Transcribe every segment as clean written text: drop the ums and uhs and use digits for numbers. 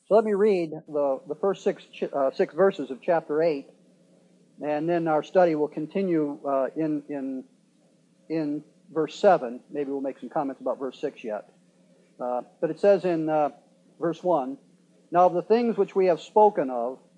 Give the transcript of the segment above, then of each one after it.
So let me read the first six verses of chapter 8, and then our study will continue in verse 7. Maybe we'll make some comments about verse 6 yet. But it says in verse 1, "Now of the things which we have spoken,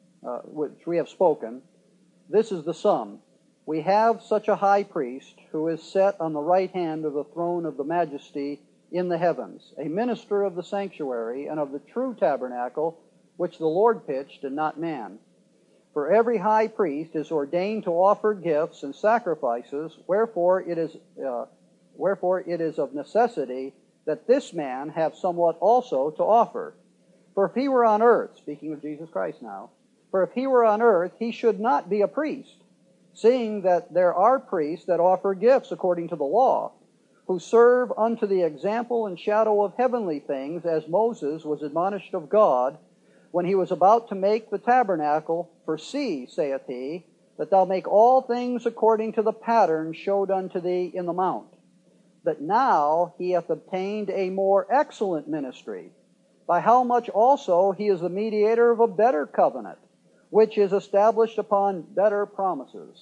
this is the sum. We have such a high priest who is set on the right hand of the throne of the majesty in the heavens, a minister of the sanctuary and of the true tabernacle which the Lord pitched and not man. For every high priest is ordained to offer gifts and sacrifices, wherefore it is of necessity that this man have somewhat also to offer. For if he were on earth," speaking of Jesus Christ now, "for if he were on earth, he should not be a priest, seeing that there are priests that offer gifts according to the law, who serve unto the example and shadow of heavenly things, as Moses was admonished of God, when he was about to make the tabernacle. For see, saith he, that thou make all things according to the pattern showed unto thee in the mount. But now he hath obtained a more excellent ministry, by how much also he is the mediator of a better covenant, which is established upon better promises."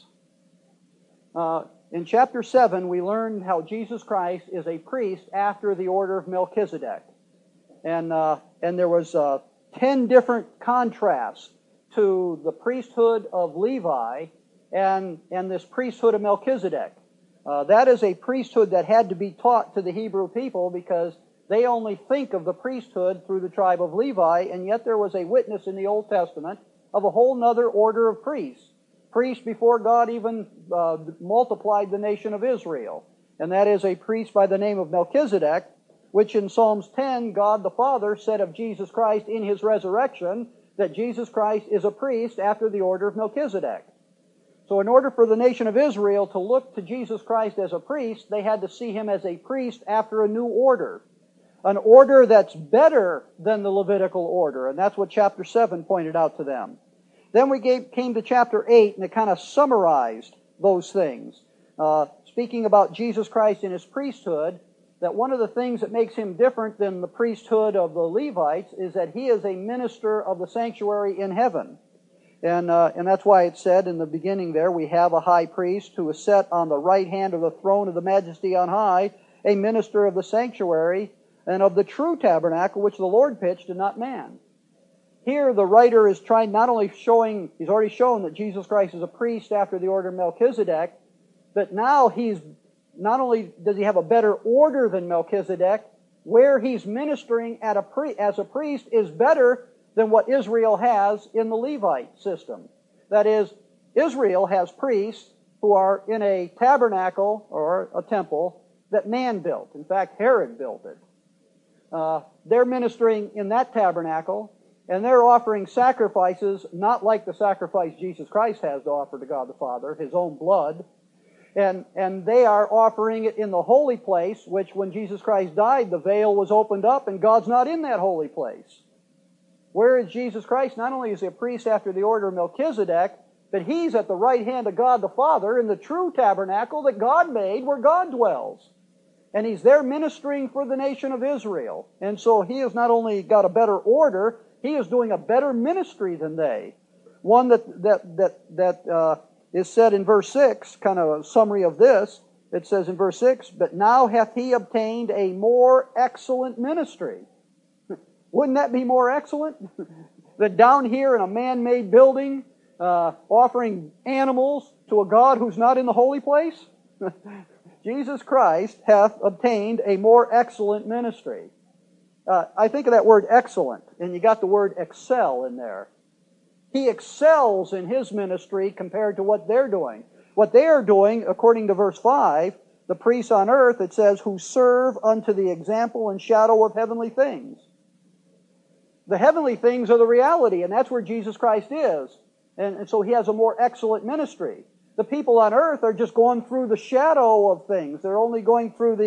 In chapter 7, we learned how Jesus Christ is a priest after the order of Melchizedek. And there was 10 different contrasts to the priesthood of Levi and this priesthood of Melchizedek. That is a priesthood that had to be taught to the Hebrew people because they only think of the priesthood through the tribe of Levi, and yet there was a witness in the Old Testament of a whole other order of priests before God even multiplied the nation of Israel. And that is a priest by the name of Melchizedek, which in Psalms 10, God the Father said of Jesus Christ in His resurrection, that Jesus Christ is a priest after the order of Melchizedek. So in order for the nation of Israel to look to Jesus Christ as a priest, they had to see Him as a priest after a new order. An order that's better than the Levitical order. And that's what chapter 7 pointed out to them. Then we came to chapter 8, and it kind of summarized those things. Speaking about Jesus Christ and His priesthood, that one of the things that makes Him different than the priesthood of the Levites is that He is a minister of the sanctuary in heaven. And that's why it said in the beginning there, we have a high priest who is set on the right hand of the throne of the majesty on high, a minister of the sanctuary and of the true tabernacle which the Lord pitched and not man. Here the writer is trying not only showing, he's already shown that Jesus Christ is a priest after the order of Melchizedek, but now he's not only does he have a better order than Melchizedek, where he's ministering as a priest is better than what Israel has in the Levite system. That is, Israel has priests who are in a tabernacle or a temple that man built. In fact, Herod built it. They're ministering in that tabernacle, and they're offering sacrifices not like the sacrifice Jesus Christ has to offer to God the Father, His own blood. And they are offering it in the holy place, which when Jesus Christ died, the veil was opened up, and God's not in that holy place. Whereas Jesus Christ, not only is he a priest after the order of Melchizedek, but He's at the right hand of God the Father in the true tabernacle that God made where God dwells. And He's there ministering for the nation of Israel. And so He has not only got a better order, He is doing a better ministry than they. One that is said in verse 6, kind of a summary of this. It says in verse 6, "But now hath he obtained a more excellent ministry." Wouldn't that be more excellent? That down here in a man-made building, offering animals to a God who's not in the holy place? Jesus Christ hath obtained a more excellent ministry. I think of that word excellent, and you got the word excel in there. He excels in His ministry compared to what they're doing. What they are doing, according to verse 5, the priests on earth, it says, who serve unto the example and shadow of heavenly things. The heavenly things are the reality, and that's where Jesus Christ is. And so He has a more excellent ministry. The people on earth are just going through the shadow of things. They're only going through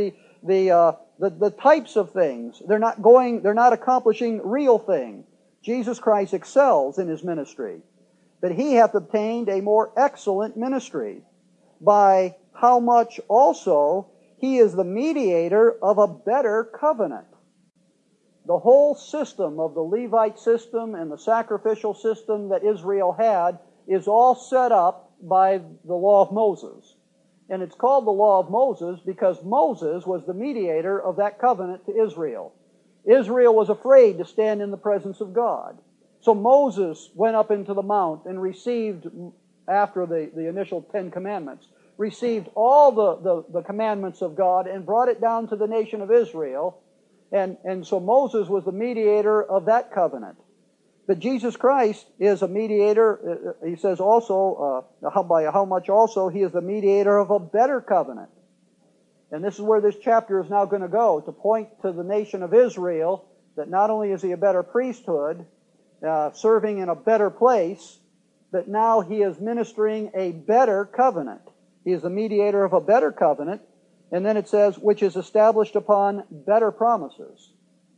the types of things. They're not accomplishing real things. Jesus Christ excels in His ministry. But He hath obtained a more excellent ministry, by how much also He is the mediator of a better covenant. the whole system of the Levite system and the sacrificial system that Israel had is all set up by the law of Moses. And it's called the law of Moses because Moses was the mediator of that covenant to Israel. Israel was afraid to stand in the presence of God. So Moses went up into the mount and received, after the initial 10 commandments, received all the commandments of God and brought it down to the nation of Israel. And so Moses was the mediator of that covenant. But Jesus Christ is a mediator, he says also, by how much also he is the mediator of a better covenant. And this is where this chapter is now going to go, to point to the nation of Israel that not only is he a better priesthood, serving in a better place, but now he is ministering a better covenant. He is the mediator of a better covenant. And then it says, which is established upon better promises.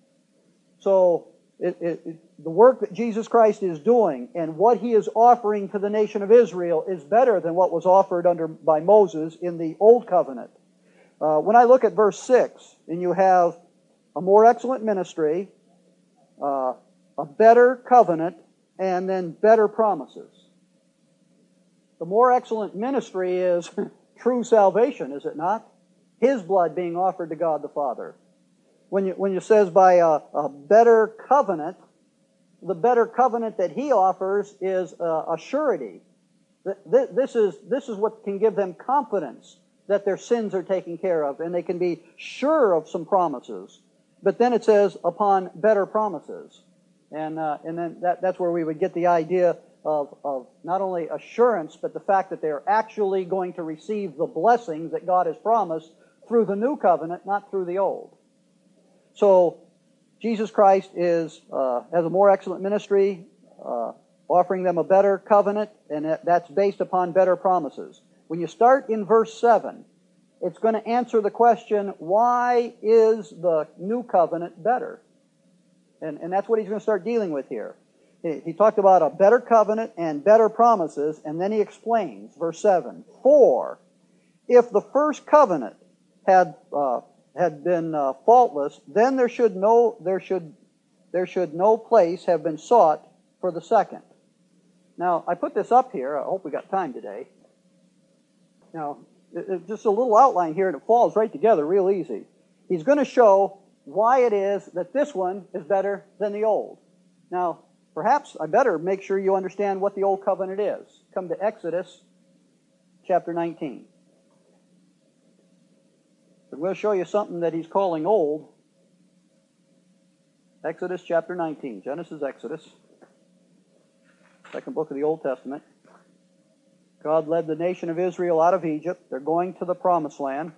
So, the work that Jesus Christ is doing and what he is offering to the nation of Israel is better than what was offered by Moses in the Old Covenant. When I look at verse 6, and you have a more excellent ministry, a better covenant, and then better promises. The more excellent ministry is true salvation, is it not? His blood being offered to God the Father. When it says by a better covenant, the better covenant that he offers is a surety. This is what can give them confidence that their sins are taken care of, and they can be sure of some promises. But then it says upon better promises, and then that's where we would get the idea of not only assurance, but the fact that they're actually going to receive the blessings that God has promised through the new covenant, not through the old. So Jesus Christ has a more excellent ministry, offering them a better covenant, and that's based upon better promises. When you start in verse 7, it's going to answer the question, why is the new covenant better? And that's what he's going to start dealing with here. He talked about a better covenant and better promises, and then he explains, verse 7, for if the first covenant had been faultless, then there should no place have been sought for the second. Now, I put this up here. I hope we got time today. Now, just a little outline here, and it falls right together real easy. He's going to show why it is that this one is better than the old. Now, perhaps I better make sure you understand what the old covenant is. Come to Exodus chapter 19. I'm going to show you something that he's calling old. Exodus chapter 19. Genesis, Exodus. Second book of the Old Testament. God led the nation of Israel out of Egypt. They're going to the Promised Land.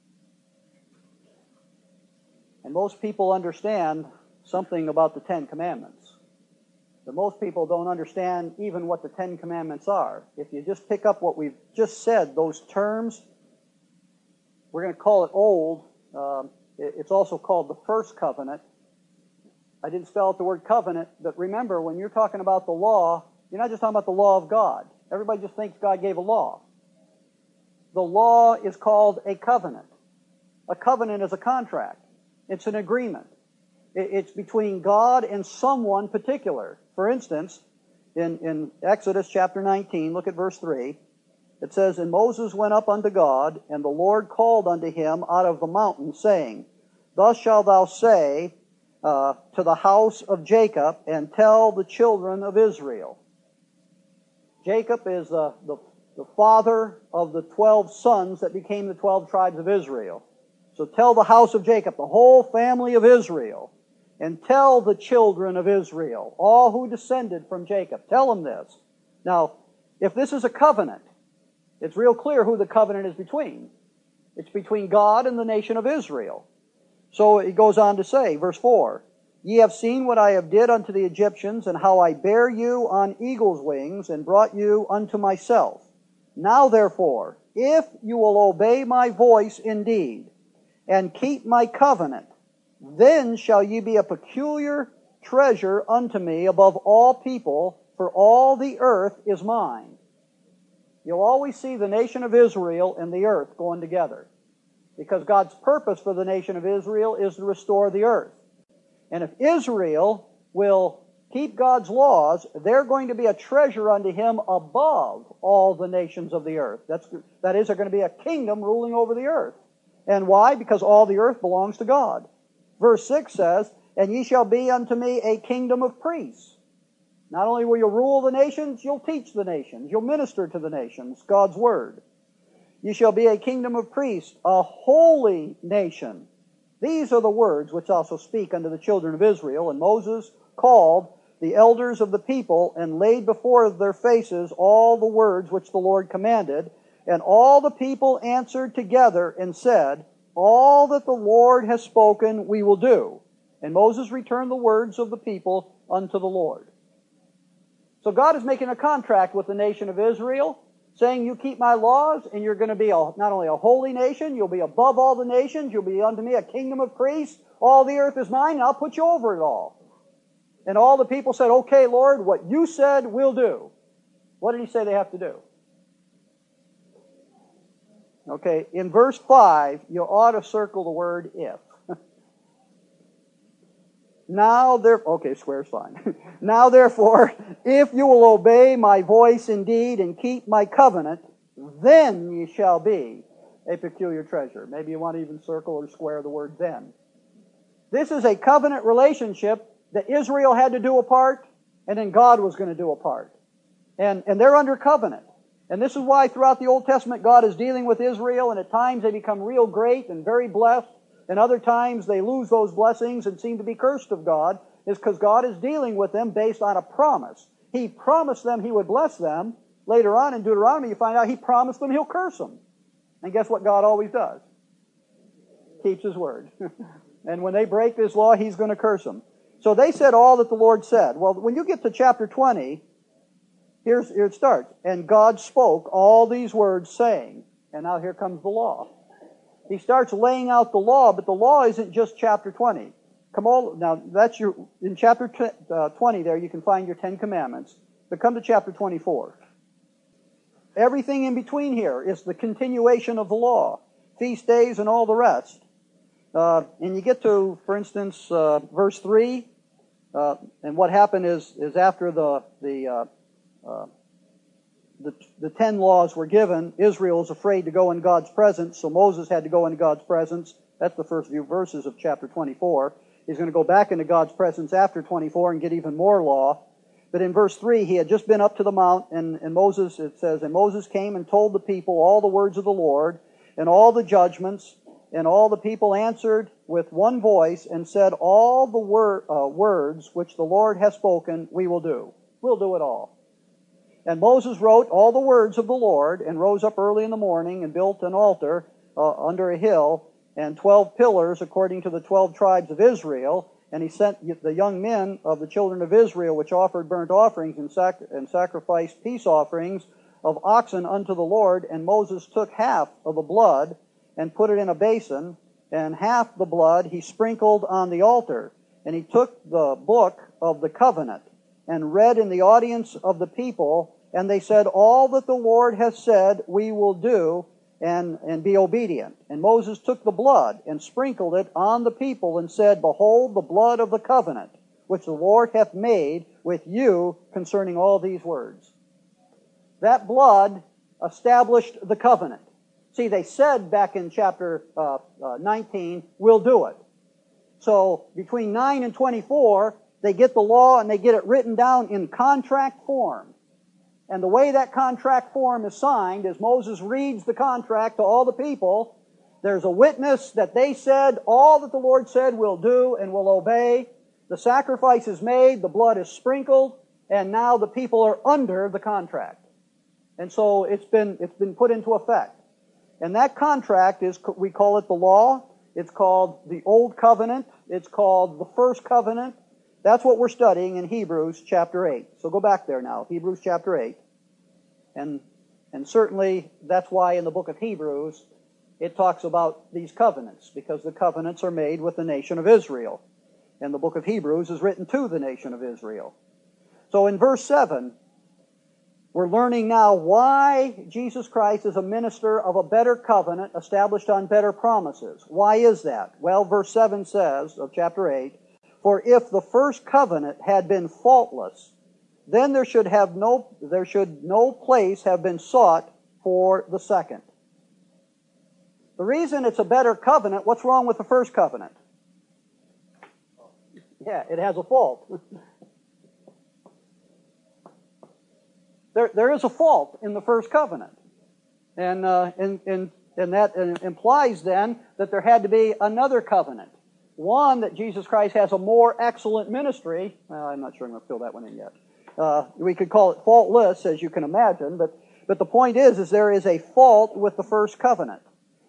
And most people understand something about the Ten Commandments. But most people don't understand even what the Ten Commandments are. If you just pick up what we've just said, those terms, we're going to call it old. It's also called the first covenant. I didn't spell out the word covenant, but remember, when you're talking about the law, you're not just talking about the law of God. Everybody just thinks God gave a law. The law is called a covenant. A covenant is a contract. It's an agreement. It's between God and someone particular. For instance, in Exodus chapter 19, look at verse 3. It says, and Moses went up unto God, and the Lord called unto him out of the mountain, saying, thus shalt thou say to the house of Jacob, and tell the children of Israel. Jacob is the father of the 12 sons that became the 12 tribes of Israel. So tell the house of Jacob, the whole family of Israel, and tell the children of Israel, all who descended from Jacob. Tell them this. Now, if this is a covenant, it's real clear who the covenant is between. It's between God and the nation of Israel. So it goes on to say, verse 4, ye have seen what I have did unto the Egyptians, and how I bare you on eagle's wings, and brought you unto myself. Now therefore, if you will obey my voice indeed, and keep my covenant, then shall ye be a peculiar treasure unto me above all people, for all the earth is mine. You'll always see the nation of Israel and the earth going together, because God's purpose for the nation of Israel is to restore the earth. And if Israel will keep God's laws, they're going to be a treasure unto him above all the nations of the earth. That is, they're going to be a kingdom ruling over the earth. And why? Because all the earth belongs to God. Verse 6 says, and ye shall be unto me a kingdom of priests. Not only will you rule the nations, you'll teach the nations. You'll minister to the nations, God's word. Ye shall be a kingdom of priests, a holy nation. These are the words which also speak unto the children of Israel. And Moses called the elders of the people, and laid before their faces all the words which the Lord commanded. And all the people answered together and said, all that the Lord has spoken we will do. And Moses returned the words of the people unto the Lord. So God is making a contract with the nation of Israel, saying, you keep my laws, and you're going to be not only a holy nation, you'll be above all the nations, you'll be unto me a kingdom of priests, all the earth is mine, and I'll put you over it all. And all the people said, okay, Lord, what you said, we'll do. What did he say they have to do? Okay, in verse 5, you ought to circle the word if. Square's fine. Now therefore, if you will obey my voice indeed and keep my covenant, then ye shall be a peculiar treasure. Maybe you want to even circle or square the word then. This is a covenant relationship that Israel had to do a part, and then God was going to do a part. And they're under covenant. And this is why throughout the Old Testament God is dealing with Israel, and at times they become real great and very blessed, and other times they lose those blessings and seem to be cursed of God, is because God is dealing with them based on a promise. He promised them He would bless them. Later on in Deuteronomy you find out He promised them He'll curse them. And guess what God always does? Keeps His word. And when they break His law, He's going to curse them. So they said all that the Lord said. Well, when you get to chapter 20, here it starts. And God spoke all these words saying, and now here comes the law. He starts laying out the law, but the law isn't just chapter 20. Now that's in chapter 20 there you can find your 10 commandments. But come to chapter 24. Everything in between here is the continuation of the law. Feast days and all the rest. And you get to, for instance, verse 3, and what happened is after the 10 laws were given, Israel was afraid to go in God's presence, so Moses had to go into God's presence. That's the first few verses of chapter 24. He's going to go back into God's presence after 24 and get even more law. But in verse 3, he had just been up to the mount, and Moses, it says, and Moses came and told the people all the words of the Lord, and all the judgments, and all the people answered with one voice, and said, all the words which the Lord has spoken, we will do. We'll do it all. And Moses wrote all the words of the Lord, and rose up early in the morning, and built an altar under a hill, and 12 pillars according to the 12 tribes of Israel. And he sent the young men of the children of Israel, which offered burnt offerings and sacrificed peace offerings of oxen unto the Lord. And Moses took half of the blood and put it in a basin, and half the blood he sprinkled on the altar. And he took the book of the covenant and read in the audience of the people, and they said, all that the Lord has said we will do, and be obedient. And Moses took the blood and sprinkled it on the people, and said, behold the blood of the covenant, which the Lord hath made with you concerning all these words. That blood established the covenant. See, they said back in chapter 19, we'll do it. So between 9 and 24, they get the law and they get it written down in contract form. And the way that contract form is signed is Moses reads the contract to all the people. There's a witness that they said all that the Lord said we'll do and we'll obey. The sacrifice is made, the blood is sprinkled, and now the people are under the contract. And so it's been put into effect. And that contract is, we call it the law. It's called the Old Covenant. It's called the First Covenant. That's what we're studying in Hebrews chapter 8. So go back there now, Hebrews chapter 8. And certainly that's why in the book of Hebrews it talks about these covenants, because the covenants are made with the nation of Israel. And the book of Hebrews is written to the nation of Israel. So in verse 7, we're learning now why Jesus Christ is a minister of a better covenant established on better promises. Why is that? Well, verse 7 says, of chapter 8, For if the first covenant had been faultless, then there should no place have been sought for the second. The reason it's a better covenant, what's wrong with the first covenant? Yeah, it has a fault. There is a fault in the first covenant. And that implies then that there had to be another covenant. One, that Jesus Christ has a more excellent ministry. Well, I'm not sure I'm going to fill that one in yet. We could call it faultless, as you can imagine, but the point is there is a fault with the first covenant.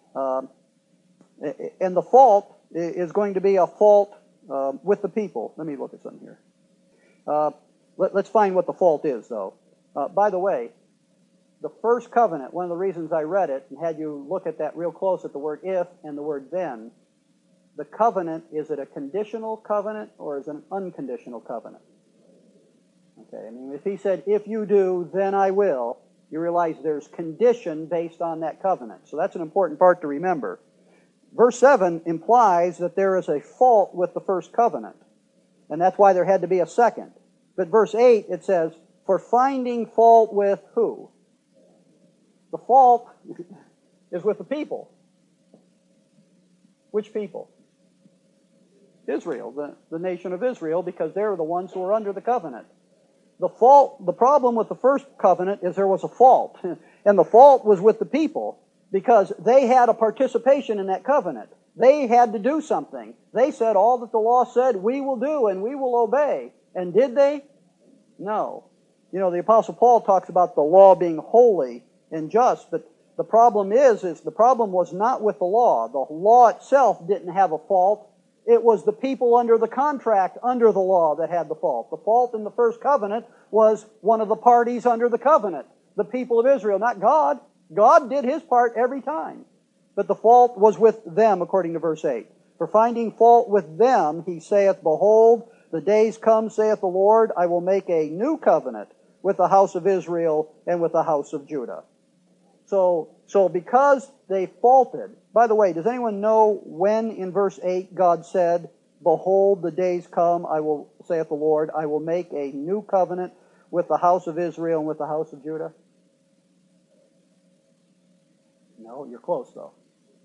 And the fault is going to be a fault with the people. Let me look at something here. Let's find what the fault is, though. By the way, the first covenant, one of the reasons I read it and had you look at that real close at the word if and the word then, the covenant, is it a conditional covenant or is it an unconditional covenant? Okay, I mean, if he said, if you do, then I will, you realize there's condition based on that covenant. So that's an important part to remember. Verse 7 implies that there is a fault with the first covenant, and that's why there had to be a second. But verse 8, it says, for finding fault with who? The fault is with the people. Which people? Israel, the nation of Israel, because they're the ones who are under the covenant. The problem with the first covenant is there was a fault. And the fault was with the people because they had a participation in that covenant. They had to do something. They said all that the law said we will do and we will obey. And did they? No. You know, the Apostle Paul talks about the law being holy and just, but the problem is the problem was not with the law. The law itself didn't have a fault. It was the people under the contract, under the law, that had the fault. The fault in the first covenant was one of the parties under the covenant, the people of Israel, not God. God did His part every time. But the fault was with them, according to verse 8. For finding fault with them, he saith, behold, the days come, saith the Lord, I will make a new covenant with the house of Israel and with the house of Judah. So because they faulted, by the way, does anyone know when in verse 8 God said, behold, the days come, I will, saith the Lord, I will make a new covenant with the house of Israel and with the house of Judah? No, you're close though.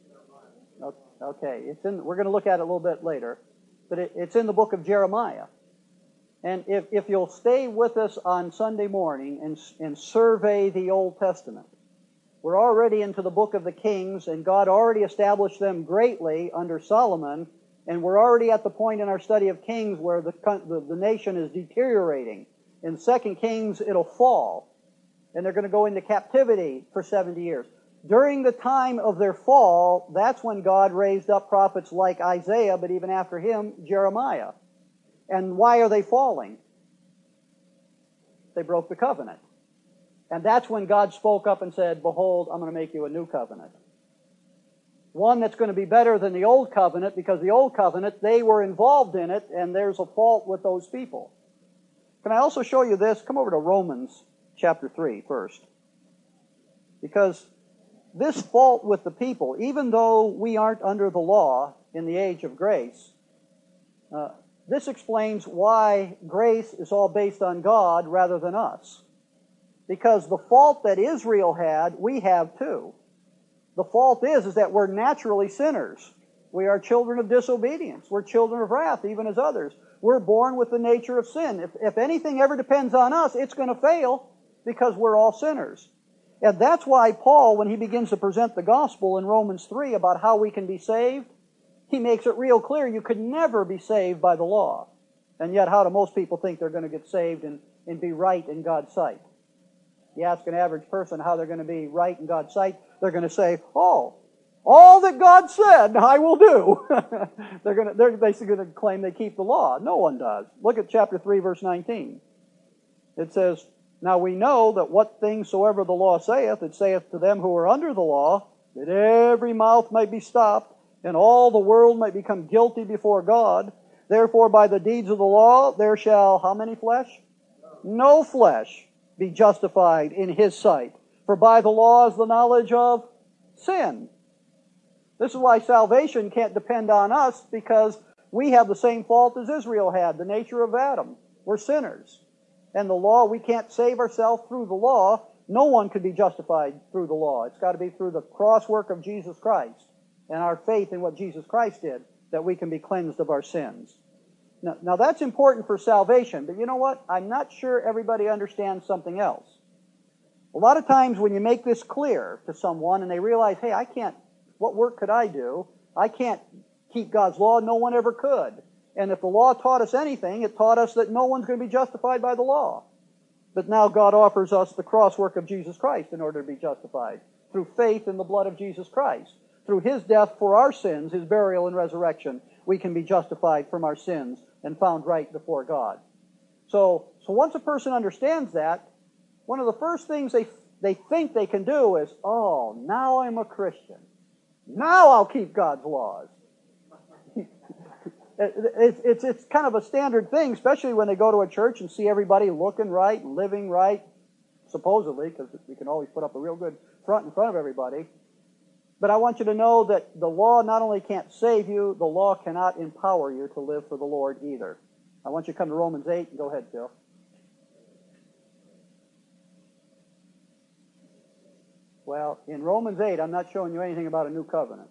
Okay, we're going to look at it a little bit later, but it's in the book of Jeremiah. And if you'll stay with us on Sunday morning and survey the Old Testament, we're already into the book of the Kings, and God already established them greatly under Solomon, and we're already at the point in our study of Kings where the nation is deteriorating. In 2 Kings, it'll fall, and they're going to go into captivity for 70 years. During the time of their fall, that's when God raised up prophets like Isaiah, but even after him, Jeremiah. And why are they falling? They broke the covenant. And that's when God spoke up and said, behold, I'm going to make you a new covenant. One that's going to be better than the old covenant, because the old covenant, they were involved in it, and there's a fault with those people. Can I also show you this? Come over to Romans chapter 3 first. Because this fault with the people, even though we aren't under the law in the age of grace, this explains why grace is all based on God rather than us. Because the fault that Israel had, we have too. The fault is that we're naturally sinners. We are children of disobedience. We're children of wrath, even as others. We're born with the nature of sin. If anything ever depends on us, it's going to fail because we're all sinners. And that's why Paul, when he begins to present the gospel in Romans 3 about how we can be saved, he makes it real clear you could never be saved by the law. And yet, how do most people think they're going to get saved and be right in God's sight? You ask an average person how they're going to be right in God's sight, they're going to say, oh, all that God said, I will do. They're basically going to claim they keep the law. No one does. Look at chapter 3, verse 19. It says, now we know that what things soever the law saith, it saith to them who are under the law, that every mouth might be stopped, and all the world might become guilty before God. Therefore, by the deeds of the law, there shall, how many flesh? No flesh be justified in His sight. For by the law is the knowledge of sin. This is why salvation can't depend on us, because we have the same fault as Israel had, the nature of Adam. We're sinners. And the law, we can't save ourselves through the law. No one could be justified through the law. It's got to be through the cross work of Jesus Christ and our faith in what Jesus Christ did that we can be cleansed of our sins. Now that's important for salvation, but you know what? I'm not sure everybody understands something else. A lot of times when you make this clear to someone and they realize, hey, what work could I do? I can't keep God's law. No one ever could. And if the law taught us anything, it taught us that no one's going to be justified by the law. But now God offers us the cross work of Jesus Christ in order to be justified through faith in the blood of Jesus Christ. Through His death for our sins, His burial and resurrection, we can be justified from our sins and found right before God. So once a person understands that, one of the first things they think they can do is, oh, now I'm a Christian. Now I'll keep God's laws. It's kind of a standard thing, especially when they go to a church and see everybody looking right, living right, supposedly, because we can always put up a real good front in front of everybody. But I want you to know that the law not only can't save you, the law cannot empower you to live for the Lord either. I want you to come to Romans 8. Go ahead, Phil. Well, in Romans 8, I'm not showing you anything about a new covenant.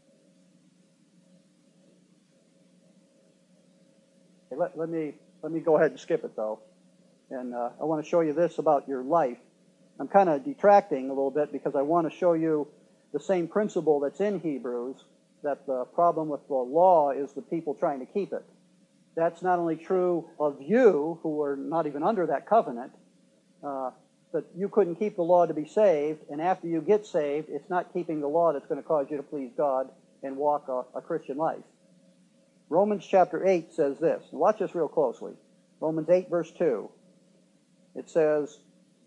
Okay, let me go ahead and skip it, though. And I want to show you this about your life. I'm kind of detracting a little bit because I want to show you the same principle that's in Hebrews, that the problem with the law is the people trying to keep it. That's not only true of you, who are not even under that covenant, but you couldn't keep the law to be saved, and after you get saved, it's not keeping the law that's going to cause you to please God and walk a Christian life. Romans chapter 8 says this. Watch this real closely. Romans 8, verse 2. It says,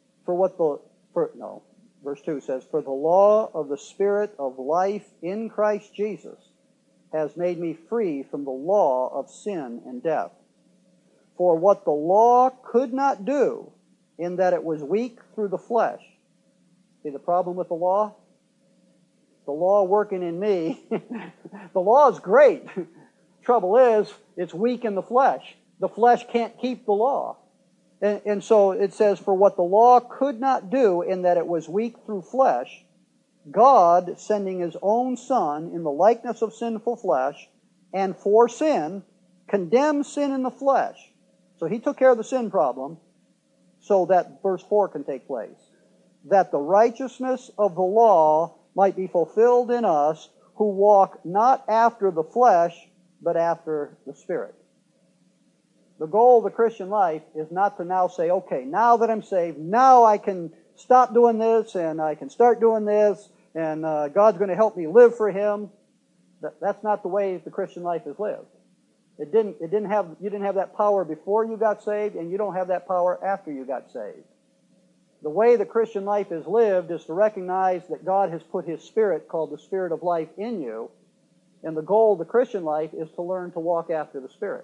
verse 2 says, "For the law of the Spirit of life in Christ Jesus has made me free from the law of sin and death. For what the law could not do, in that it was weak through the flesh." See the problem with the law? The law working in me. The law is great. Trouble is, it's weak in the flesh. The flesh can't keep the law. And so it says, "For what the law could not do, in that it was weak through flesh, God, sending His own Son in the likeness of sinful flesh, and for sin, condemned sin in the flesh." So He took care of the sin problem so that verse 4 can take place. "That the righteousness of the law might be fulfilled in us, who walk not after the flesh, but after the Spirit." The goal of the Christian life is not to now say, okay, now that I'm saved, now I can stop doing this and I can start doing this, and God's going to help me live for Him. That's not the way the Christian life is lived. You didn't have that power before you got saved, and you don't have that power after you got saved. The way the Christian life is lived is to recognize that God has put His Spirit, called the Spirit of life, in you, and the goal of the Christian life is to learn to walk after the Spirit.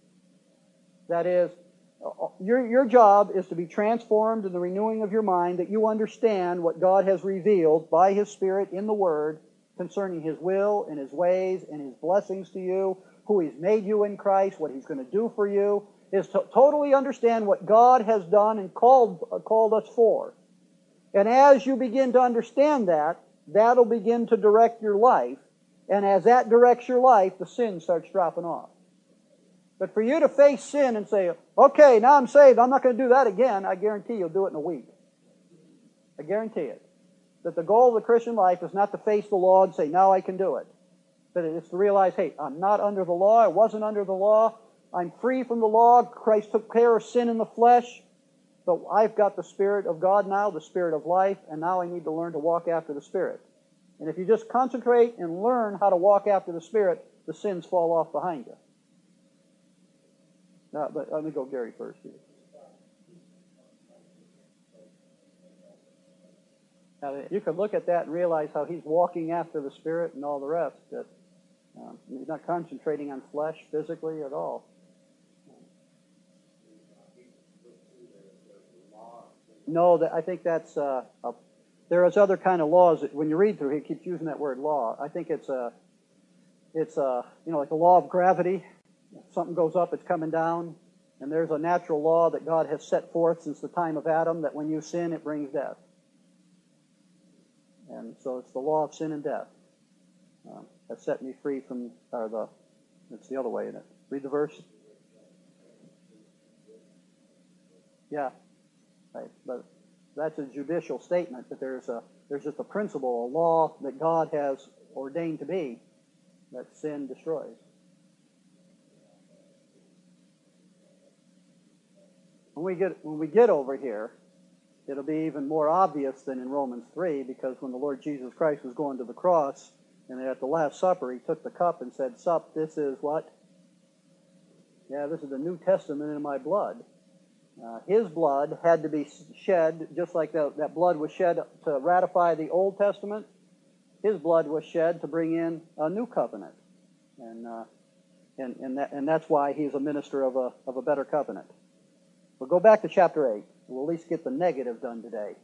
That is, your job is to be transformed in the renewing of your mind, that you understand what God has revealed by His Spirit in the Word concerning His will and His ways and His blessings to you, who He's made you in Christ, what He's going to do for you, is to totally understand what God has done and called us for. And as you begin to understand that, that'll begin to direct your life. And as that directs your life, the sin starts dropping off. But for you to face sin and say, okay, now I'm saved, I'm not going to do that again, I guarantee you'll do it in a week. I guarantee it. That the goal of the Christian life is not to face the law and say, now I can do it. But it's to realize, hey, I'm not under the law, I wasn't under the law, I'm free from the law, Christ took care of sin in the flesh, but I've got the Spirit of God now, the Spirit of life, and now I need to learn to walk after the Spirit. And if you just concentrate and learn how to walk after the Spirit, the sins fall off behind you. But let me go Gary first here. Now, you can look at that and realize how he's walking after the Spirit and all the rest. That he's not concentrating on flesh physically at all. No, I think that's there is other kind of laws that when you read through, he keeps using that word law. I think it's like the law of gravity. If something goes up, it's coming down. And there's a natural law that God has set forth since the time of Adam, that when you sin, it brings death. And so it's the law of sin and death that set me free from, it's the other way, isn't it? Read the verse. Yeah, right. But that's a judicial statement, that there's just a principle, a law that God has ordained to be, that sin destroys. When we get over here, it'll be even more obvious than in Romans 3, because when the Lord Jesus Christ was going to the cross, and at the Last Supper, he took the cup and said, "Sup, this is what? Yeah, this is the New Testament in my blood." His blood had to be shed, just like that blood was shed to ratify the Old Testament. His blood was shed to bring in a new covenant, and that's why he's a minister of a better covenant. We'll go back to chapter 8. We'll at least get the negative done today.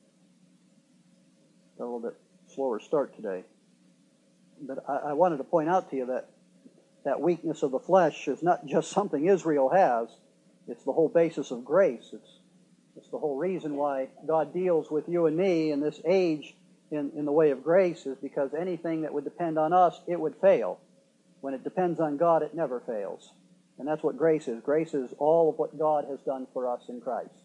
A little bit slower start today. But I wanted to point out to you that weakness of the flesh is not just something Israel has. It's the whole basis of grace. It's the whole reason why God deals with you and me in this age in the way of grace, is because anything that would depend on us, it would fail. When it depends on God, it never fails. And that's what grace is. Grace is all of what God has done for us in Christ.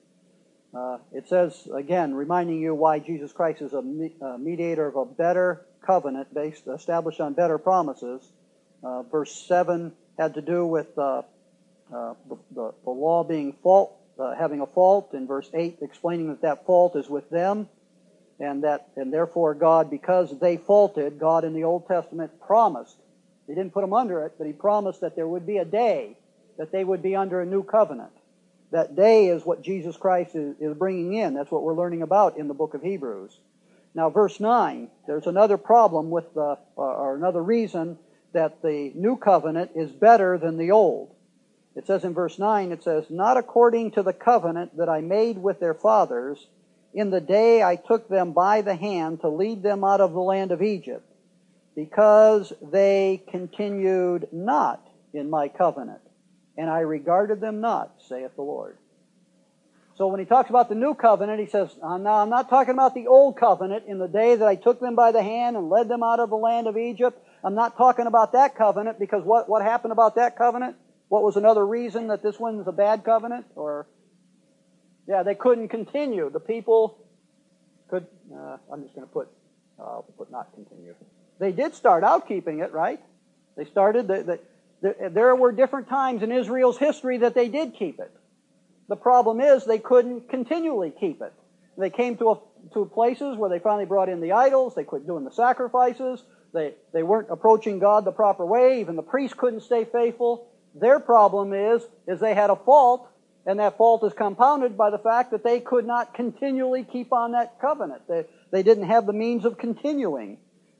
It says, again, reminding you why Jesus Christ is a mediator of a better covenant established on better promises. Verse 7 had to do with the law being having a fault. In verse 8, explaining that fault is with them, and therefore God, because they faulted, God in the Old Testament promised. He didn't put them under it, but he promised that there would be a day that they would be under a new covenant. That day is what Jesus Christ is bringing in. That's what we're learning about in the book of Hebrews. Now, verse 9, there's another problem with or another reason that the new covenant is better than the old. It says in verse 9, it says, "Not according to the covenant that I made with their fathers in the day I took them by the hand to lead them out of the land of Egypt, because they continued not in my covenant, and I regarded them not, saith the Lord." So when he talks about the new covenant, he says, "Now I'm not talking about the old covenant in the day that I took them by the hand and led them out of the land of Egypt. I'm not talking about that covenant, because what happened about that covenant? What was another reason that this one's a bad covenant? They couldn't continue. The people could, I'm just going to put not continue. They did start out keeping it, right? They started, there were different times in Israel's history that they did keep it. The problem is they couldn't continually keep it. They came to places where they finally brought in the idols. They quit doing the sacrifices. They weren't approaching God the proper way. Even the priests couldn't stay faithful. Their problem is they had a fault, and that fault is compounded by the fact that they could not continually keep on that covenant. They didn't have the means of continuing.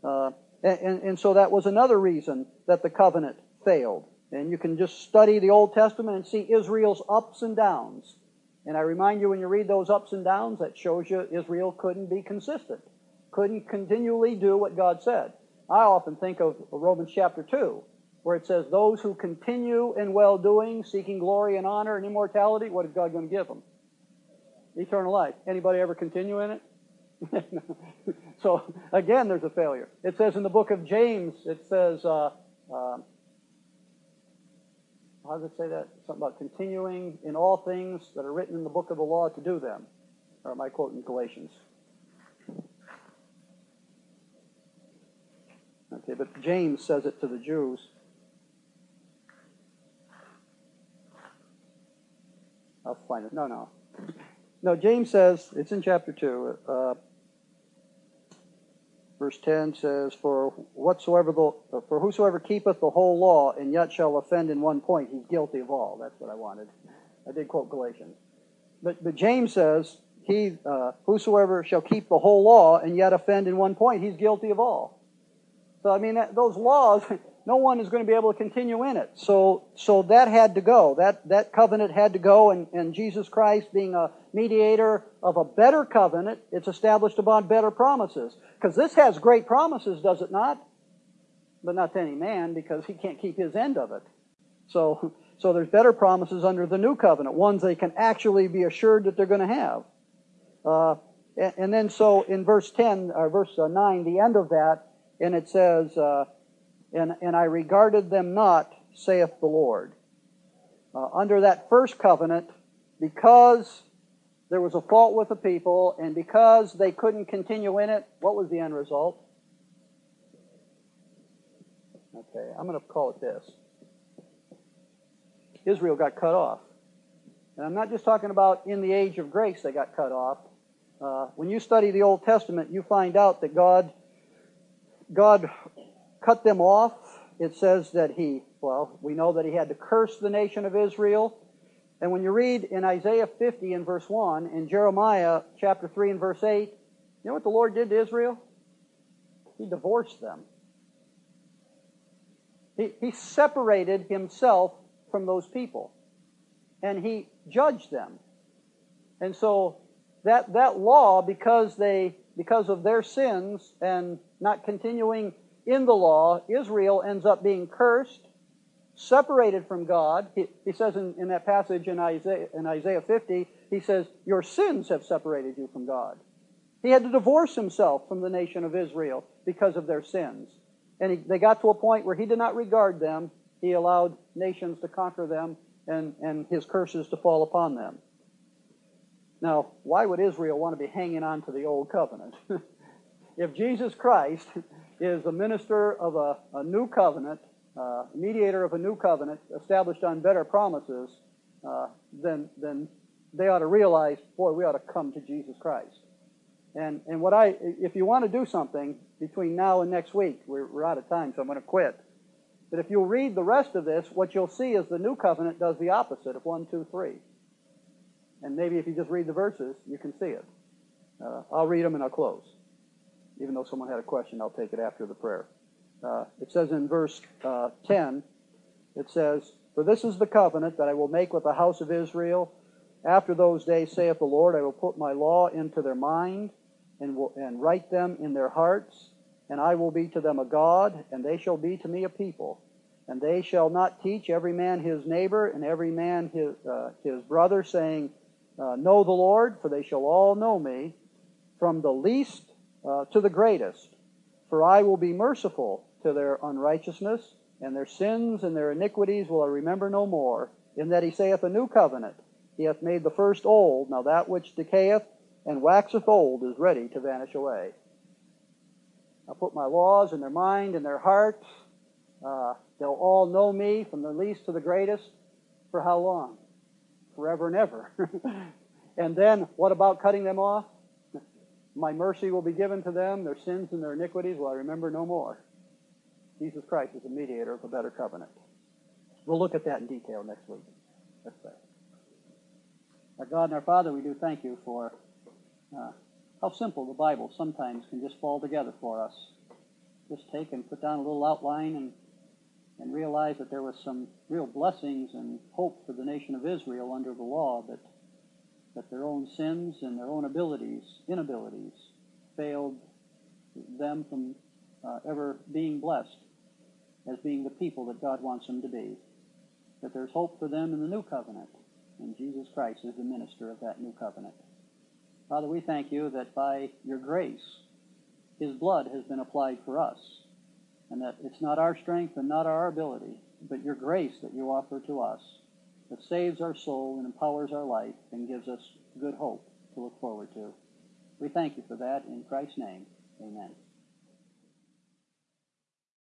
And so that was another reason that the covenant failed. And you can just study the Old Testament and see Israel's ups and downs. And I remind you, when you read those ups and downs, that shows you Israel couldn't be consistent, couldn't continually do what God said. I often think of Romans chapter 2, where it says, "Those who continue in well-doing, seeking glory and honor and immortality," what is God going to give them? Eternal life. Anybody ever continue in it? So, again, there's a failure. It says in the book of James, it says, how does it say that? Something about continuing in all things that are written in the book of the law to do them. Or am I quoting Galatians? Okay, but James says it to the Jews. I'll find it. No, James says, it's in chapter 2, verse 10 says, For whosoever keepeth the whole law, and yet shall offend in one point, he's guilty of all. That's what I wanted. I did quote Galatians. But James says, whosoever shall keep the whole law, and yet offend in one point, he's guilty of all. So, I mean, those laws, no one is going to be able to continue in it. So that had to go. That covenant had to go, and Jesus Christ being a mediator of a better covenant, it's established upon better promises. Because this has great promises, does it not? But not to any man, because he can't keep his end of it. So there's better promises under the new covenant, ones they can actually be assured that they're going to have. And then so in verse 10, or verse 9, the end of that, and it says, and I regarded them not, saith the Lord. Under that first covenant, because there was a fault with the people, and because they couldn't continue in it, what was the end result? Okay, I'm going to call it this. Israel got cut off. And I'm not just talking about in the age of grace they got cut off. When you study the Old Testament, you find out that God cut them off. It says that we know that he had to curse the nation of Israel. And when you read in Isaiah 50 and verse 1, in Jeremiah chapter 3 and verse 8, you know what the Lord did to Israel? He divorced them. He separated himself from those people. And he judged them. And so that law, because of their sins and not continuing in the law, Israel ends up being cursed, separated from God. He says in that passage in Isaiah 50, he says, your sins have separated you from God. He had to divorce himself from the nation of Israel because of their sins. And they got to a point where he did not regard them. He allowed nations to conquer them and his curses to fall upon them. Now, why would Israel want to be hanging on to the old covenant? If Jesus Christ is a minister of a new covenant, mediator of a new covenant established on better promises, then they ought to realize, boy, we ought to come to Jesus Christ. And if you want to do something between now and next week, we're out of time, so I'm going to quit. But if you'll read the rest of this, what you'll see is the new covenant does the opposite of 1, 2, 3. And maybe if you just read the verses, you can see it. I'll read them and I'll close. Even though someone had a question, I'll take it after the prayer. It says in verse 10, it says, for this is the covenant that I will make with the house of Israel. After those days, saith the Lord, I will put my law into their mind and write them in their hearts. And I will be to them a God, and they shall be to me a people. And they shall not teach every man his neighbor and every man his brother, saying, know the Lord, for they shall all know me, from the least to the greatest. For I will be merciful to their unrighteousness, and their sins and their iniquities will I remember no more. In that he saith a new covenant, he hath made the first old. Now that which decayeth and waxeth old is ready to vanish away. I'll put my laws in their mind and their hearts. They'll all know me from the least to the greatest. For how long? Forever and ever. And then, what about cutting them off? My mercy will be given to them. Their sins and their iniquities will I remember no more. Jesus Christ is the mediator of a better covenant. We'll look at that in detail next week. Let's pray. Our God and our Father, we do thank you for how simple the Bible sometimes can just fall together for us. Just take and put down a little outline and realize that there was some real blessings and hope for the nation of Israel under the law, that their own sins and their own inabilities failed them from ever being blessed as being the people that God wants them to be. That there's hope for them in the new covenant, and Jesus Christ is the minister of that new covenant. Father, we thank you that by your grace, his blood has been applied for us, and that it's not our strength and not our ability, but your grace that you offer to us that saves our soul and empowers our life and gives us good hope to look forward to. We thank you for that in Christ's name. Amen.